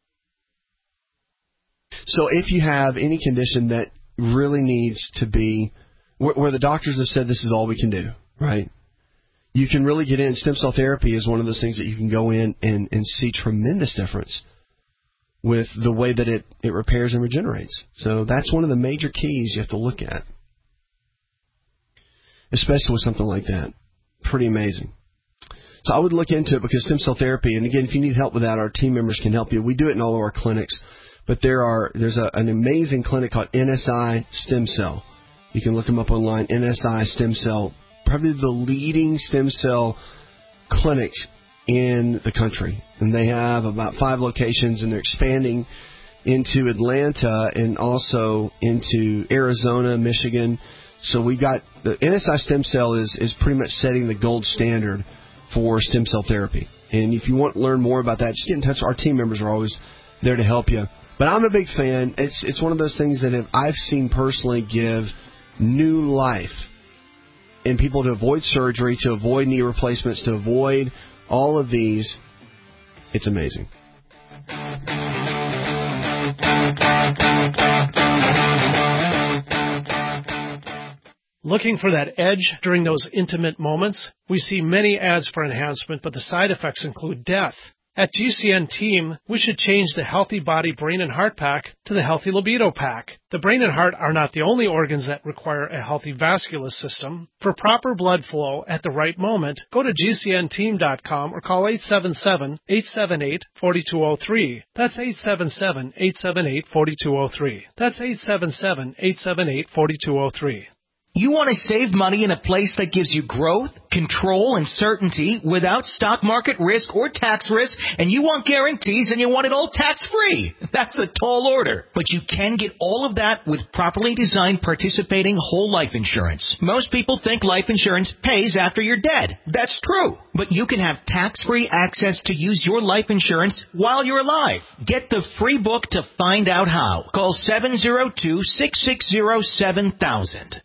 So if you have any condition that really needs to be, where, where the doctors have said this is all we can do, right? You can really get in. Stem cell therapy is one of those things that you can go in and, and see tremendous difference with the way that it, it repairs and regenerates. So that's one of the major keys you have to look at, especially with something like that. Pretty amazing. So I would look into it because stem cell therapy, and again, if you need help with that, our team members can help you. We do it in all of our clinics, but there are there's a, an amazing clinic called N S I Stem Cell. You can look them up online, N S I Stem Cell. Probably the leading stem cell clinics in the country. And they have about five locations, and they're expanding into Atlanta and also into Arizona, Michigan. So we've got the N S I Stem Cell is, is pretty much setting the gold standard for stem cell therapy. And if you want to learn more about that, just get in touch. Our team members are always there to help you. But I'm a big fan. It's, it's one of those things that have, I've seen personally give new life and people to avoid surgery, to avoid knee replacements, to avoid all of these. It's amazing. Looking for that edge during those intimate moments? We see many ads for enhancement, but the side effects include death. At G C N Team, we should change the Healthy Body, Brain, and Heart Pack to the Healthy Libido Pack. The brain and heart are not the only organs that require a healthy vascular system. For proper blood flow at the right moment, go to G C N team dot com or call eight seven seven, eight seven eight, four two zero three. That's eight seven seven, eight seven eight, four two zero three. That's eight seven seven, eight seven eight, four two zero three. You want to save money in a place that gives you growth, control, and certainty without stock market risk or tax risk, and you want guarantees and you want it all tax-free. That's a tall order. But you can get all of that with properly designed participating whole life insurance. Most people think life insurance pays after you're dead. That's true. But you can have tax-free access to use your life insurance while you're alive. Get the free book to find out how. Call seven zero two, six six zero, seven thousand.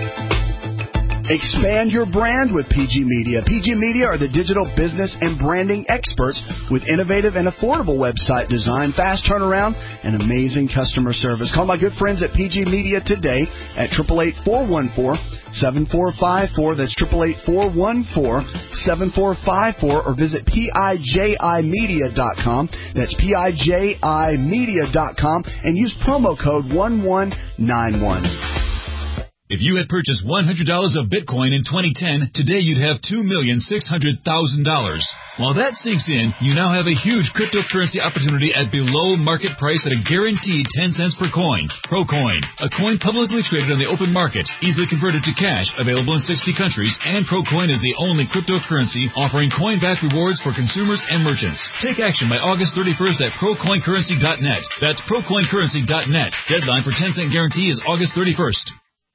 Expand your brand with P G Media. P G Media are the digital business and branding experts with innovative and affordable website design, fast turnaround, and amazing customer service. Call my good friends at P G Media today at eight eight eight, four one four, seven four five four. That's eight eight eight, four one four, seven four five four, or visit P I J I media dot com. That's P I J I media dot com and use promo code one one nine one. If you had purchased one hundred dollars of Bitcoin in twenty ten, today you'd have two million six hundred thousand dollars. While that sinks in, you now have a huge cryptocurrency opportunity at below market price at a guaranteed ten cents per coin. ProCoin, a coin publicly traded on the open market, easily converted to cash, available in sixty countries, and ProCoin is the only cryptocurrency offering coin-back rewards for consumers and merchants. Take action by August thirty-first at pro coin currency dot net. That's pro coin currency dot net. Deadline for ten cent guarantee is August thirty-first.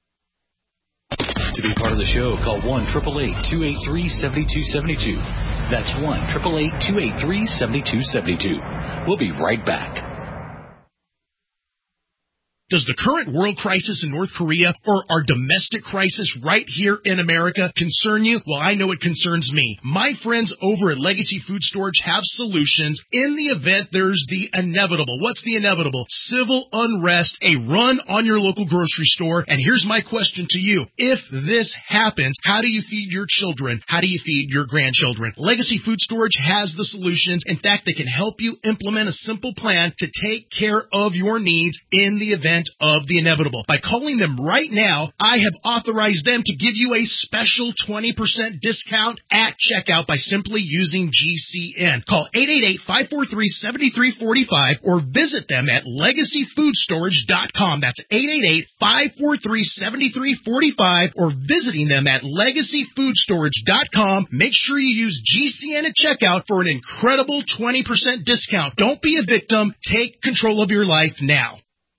To be part of the show, call one eight eight eight, two eight three, seven two seven two. That's one eight eight eight, two eight three, seven two seven two. We'll be right back. Does the current world crisis in North Korea or our domestic crisis right here in America concern you? Well, I know it concerns me. My friends over at Legacy Food Storage have solutions in the event there's the inevitable. What's the inevitable? Civil unrest, a run on your local grocery store. And here's my question to you. If this happens, how do you feed your children? How do you feed your grandchildren? Legacy Food Storage has the solutions. In fact, they can help you implement a simple plan to take care of your needs in the event of the inevitable. By calling them right now, I have authorized them to give you a special twenty percent discount at checkout by simply using G C N. Call eight eight eight, five four three, seven three four five or visit them at legacy food storage dot com. That's eight eight eight, five four three, seven three four five or visiting them at legacy food storage dot com. Make sure you use G C N at checkout for an incredible twenty percent discount. Don't be a victim. Take control of your life now.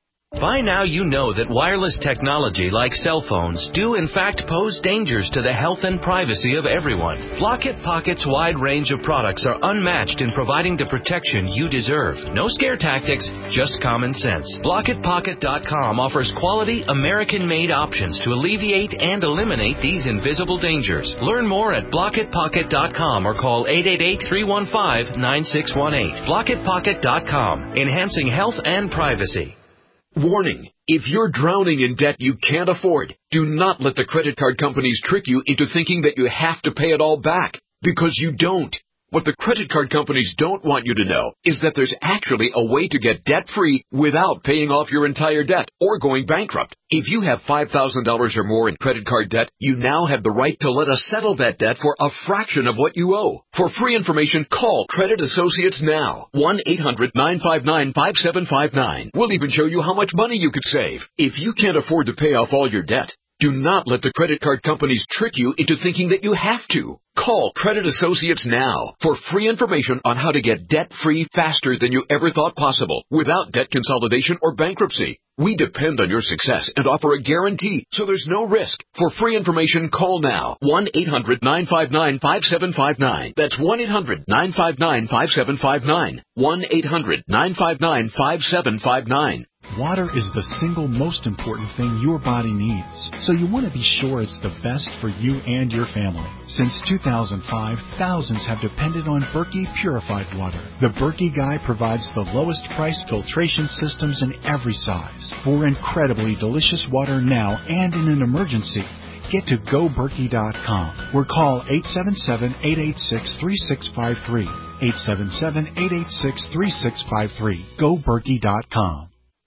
By now you know that wireless technology like cell phones do in fact pose dangers to the health and privacy of everyone. Blockit Pocket's wide range of products are unmatched in providing the protection you deserve. No scare tactics, just common sense. Blockit Pocket dot com offers quality American-made options to alleviate and eliminate these invisible dangers. Learn more at Blockit Pocket dot com or call eight eight eight, three one five, nine six one eight. Blockit Pocket dot com, enhancing health and privacy. Warning, if you're drowning in debt you can't afford, do not let the credit card companies trick you into thinking that you have to pay it all back, because you don't. What the credit card companies don't want you to know is that there's actually a way to get debt-free without paying off your entire debt or going bankrupt. If you have five thousand dollars or more in credit card debt, you now have the right to let us settle that debt for a fraction of what you owe. For free information, call Credit Associates now. one eight hundred, nine five nine, five seven five nine. We'll even show you how much money you could save. If you can't afford to pay off all your debt, do not let the credit card companies trick you into thinking that you have to. Call Credit Associates now for free information on how to get debt-free faster than you ever thought possible without debt consolidation or bankruptcy. We depend on your success and offer a guarantee, so there's no risk. For free information, call now. one eight hundred, nine five nine, five seven five nine. That's one eight hundred, nine five nine, five seven five nine. one eight hundred, nine five nine, five seven five nine. Water is the single most important thing your body needs, so you want to be sure it's the best for you and your family. Since two thousand five, thousands have depended on Berkey purified water. The Berkey Guy provides the lowest price filtration systems in every size. For incredibly delicious water now and in an emergency, get to go berkey dot com or call eight seven seven, eight eight six, three six five three. eight seven seven, eight eight six, three six five three. go berkey dot com.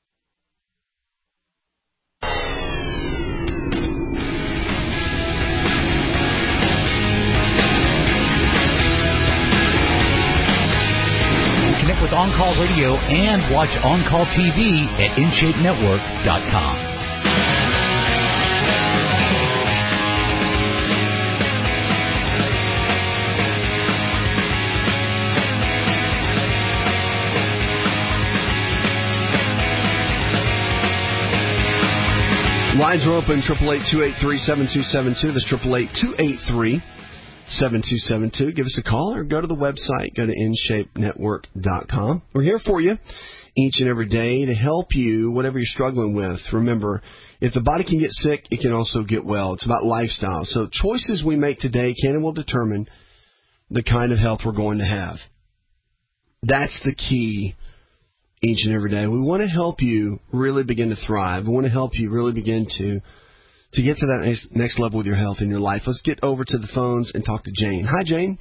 Connect with On Call Radio and watch On Call T V at in shape network dot com. Lines are open, eight eight eight, two eight three, seven two seven two. That's eight eight eight, two eight three, seven two seven two. Give us a call or go to the website. Go to in shape network dot com. We're here for you each and every day to help you, whatever you're struggling with. Remember, if the body can get sick, it can also get well. It's about lifestyle. So choices we make today can and will determine the kind of health we're going to have. That's the key each and every day. We want to help you really begin to thrive. We want to help you really begin to to get to that next, next level with your health in your life. Let's get over to the phones and talk to Jane. Hi, Jane.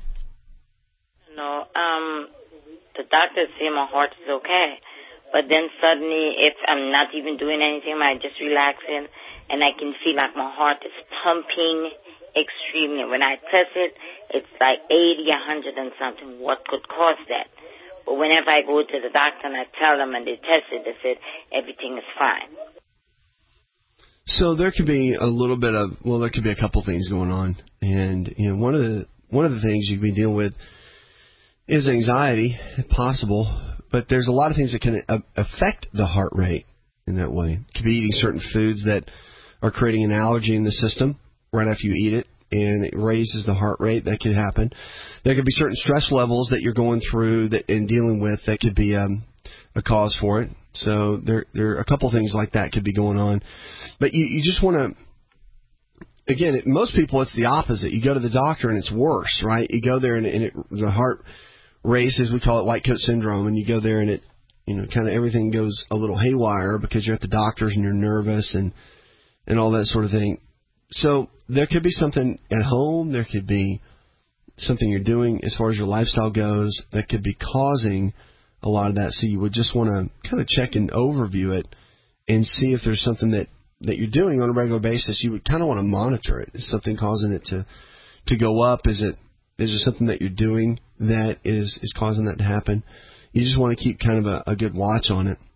No, um, the doctors say my heart is okay, but then suddenly, if I'm not even doing anything, I'm just relaxing, and I can feel like my heart is pumping extremely. When I test it, it's like eighty, one hundred and something. What could cause that? But whenever I go to the doctor and I tell them and they test it, they said everything is fine. So there could be a little bit of, well, there could be a couple things going on. And, you know, one of the one of the things you can be dealing with is anxiety, if possible. But there's a lot of things that can affect the heart rate in that way. It could be eating certain foods that are creating an allergy in the system right after you eat it, and it raises the heart rate. That could happen. There could be certain stress levels that you're going through that and dealing with that could be um, a cause for it. So there, there are a couple things like that could be going on. But you, you just want to, again, it, most people it's the opposite. You go to the doctor and it's worse, right? You go there and, and it, the heart races. We call it white coat syndrome. And you go there and it, you know, kind of everything goes a little haywire because you're at the doctor's and you're nervous and and all that sort of thing. So there could be something at home. There could be something you're doing as far as your lifestyle goes that could be causing a lot of that. So you would just want to kind of check and overview it and see if there's something that, that you're doing on a regular basis. You would kind of want to monitor it. Is something causing it to, to go up? Is it is there something that you're doing that is, is causing that to happen? You just want to keep kind of a, a good watch on it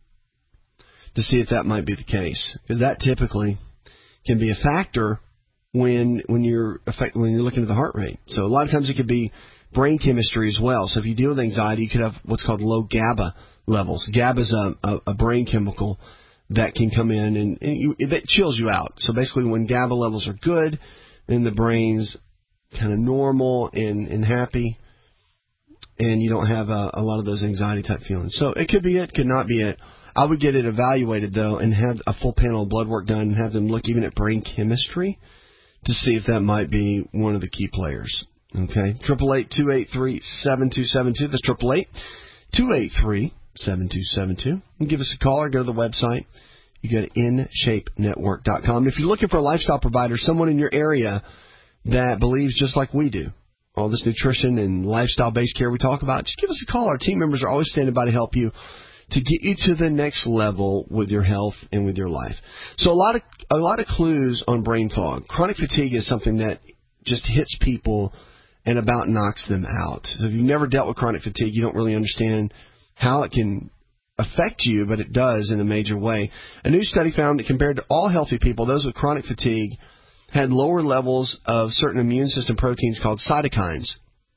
to see if that might be the case, because that typically can be a factor when when you're affect, when you're looking at the heart rate. So a lot of times it could be brain chemistry as well. So if you deal with anxiety, you could have what's called low GABA levels. GABA is a, a, a brain chemical that can come in and, and you, that chills you out. So basically when GABA levels are good, then the brain's kind of normal and, and happy, and you don't have a, a lot of those anxiety type feelings. So it could be it, could not be it. I would get it evaluated, though, and have a full panel of blood work done and have them look even at brain chemistry to see if that might be one of the key players. Okay? eight eight eight, two eight three, seven two seven two. That's eight eight eight, two eight three, seven two seven two. And give us a call or go to the website. You go to in shape network dot com. If you're looking for a lifestyle provider, someone in your area that believes just like we do, all this nutrition and lifestyle-based care we talk about, just give us a call. Our team members are always standing by to help you, to get you to the next level with your health and with your life. So a lot of a lot of clues on brain fog. Chronic fatigue is something that just hits people and about knocks them out. So if you've never dealt with chronic fatigue, you don't really understand how it can affect you, but it does in a major way. A new study found that compared to all healthy people, those with chronic fatigue had lower levels of certain immune system proteins called cytokines.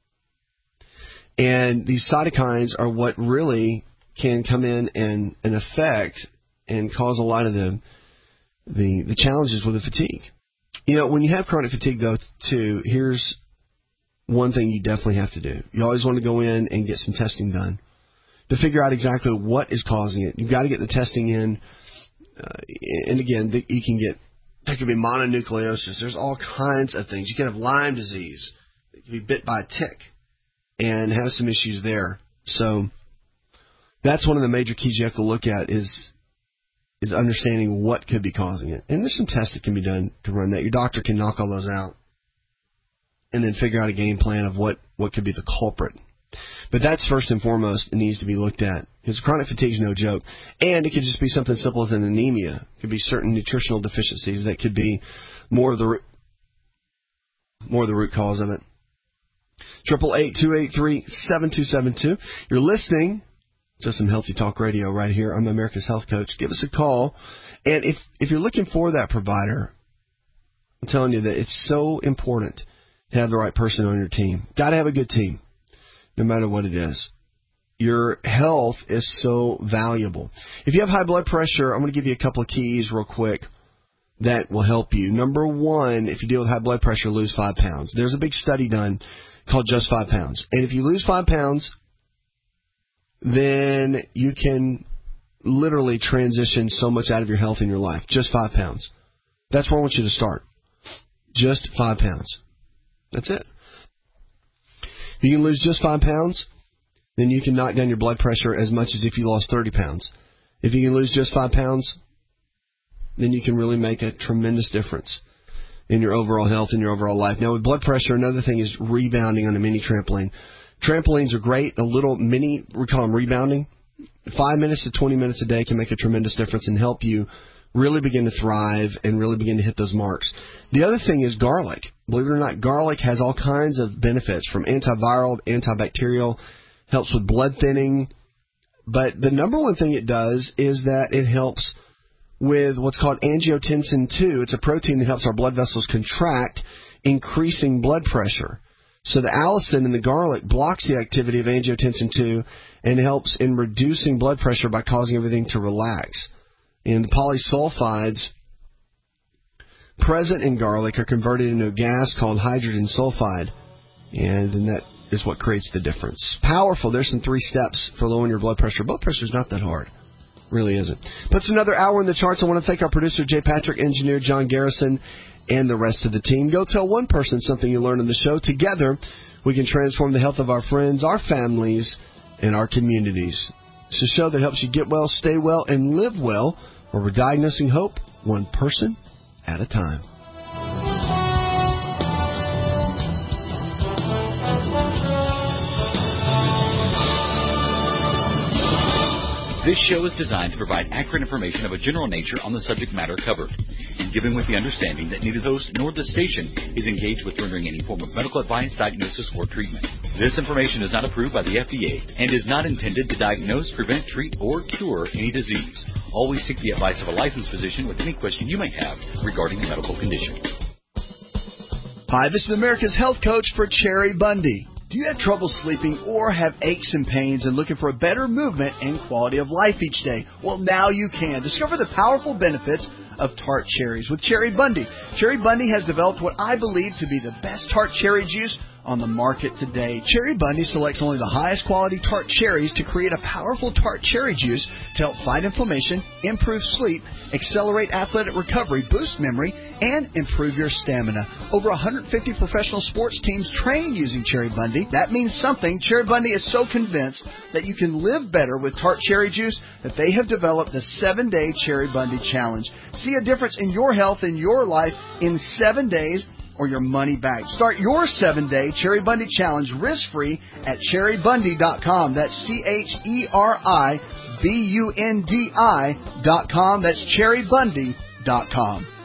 And these cytokines are what really can come in and, and affect and cause a lot of the, the the challenges with the fatigue. You know, when you have chronic fatigue, though, too, here's one thing you definitely have to do. You always want to go in and get some testing done to figure out exactly what is causing it. You've got to get the testing in. Uh, and, again, the, you can get, there could be mononucleosis. There's all kinds of things. You can have Lyme disease. You can be bit by a tick and have some issues there. So that's one of the major keys you have to look at is is understanding what could be causing it. And there's some tests that can be done to run that. Your doctor can knock all those out and then figure out a game plan of what, what could be the culprit But that's first and foremost, it needs to be looked at. Because chronic fatigue is no joke. And it could just be something simple as an anemia. It could be certain nutritional deficiencies that could be more of the, more of the root cause of it. Triple eight two eight three seven two seven two. You're listening to some Healthy Talk Radio right here. I'm America's Health Coach. Give us a call. And if, if you're looking for that provider, I'm telling you that it's so important to have the right person on your team. Got to have a good team, no matter what it is. Your health is so valuable. If you have high blood pressure, I'm going to give you a couple of keys real quick that will help you. Number one, if you deal with high blood pressure, lose five pounds. There's a big study done called Just Five Pounds. And if you lose five pounds, then you can literally transition so much out of your health in your life. Just five pounds. That's where I want you to start. Just five pounds. That's it. If you can lose just five pounds, then you can knock down your blood pressure as much as if you lost thirty pounds. If you can lose just five pounds, then you can really make a tremendous difference in your overall health and your overall life. Now, with blood pressure, another thing is rebounding on a mini trampoline. Trampolines are great. A little mini, we call them rebounding. Five minutes to twenty minutes a day can make a tremendous difference and help you really begin to thrive and really begin to hit those marks. The other thing is garlic. Believe it or not, garlic has all kinds of benefits, from antiviral, antibacterial, helps with blood thinning. But the number one thing it does is that it helps with what's called angiotensin two. It's a protein that helps our blood vessels contract, increasing blood pressure. So the allicin in the garlic blocks the activity of angiotensin two and helps in reducing blood pressure by causing everything to relax. And the polysulfides present in garlic are converted into a gas called hydrogen sulfide, and then that is what creates the difference. Powerful. There's some three steps for lowering your blood pressure. Blood pressure is not that hard. Really isn't. Puts another hour in the charts. I want to thank our producer, Jay Patrick, engineer John Garrison, and the rest of the team. Go tell one person something you learned in the show. Together, we can transform the health of our friends, our families, and our communities. It's a show that helps you get well, stay well, and live well, where we're diagnosing hope one person at a time. This show is designed to provide accurate information of a general nature on the subject matter covered, and given with the understanding that neither the host nor the station is engaged with rendering any form of medical advice, diagnosis, or treatment. This information is not approved by the F D A and is not intended to diagnose, prevent, treat, or cure any disease. Always seek the advice of a licensed physician with any question you may have regarding a medical condition. Hi, this is America's Health Coach for Cherry Bundy. Do you have trouble sleeping or have aches and pains and looking for a better movement and quality of life each day? Well, now you can. Discover the powerful benefits of tart cherries with Cherry Bundy. Cherry Bundy has developed what I believe to be the best tart cherry juice on the market today. Cherry Bundy selects only the highest quality tart cherries to create a powerful tart cherry juice to help fight inflammation, improve sleep, accelerate athletic recovery, boost memory, and improve your stamina. Over one hundred fifty professional sports teams train using Cherry Bundy. That means something. Cherry Bundy is so convinced that you can live better with tart cherry juice that they have developed the seven-day Cherry Bundy Challenge. See a difference in your health and your life in seven days or your money back. Start your seven-day Cherry Bundy Challenge risk-free at cherry bundy dot com. That's C H E R I B U N D I dot com. That's cherry bundy dot com.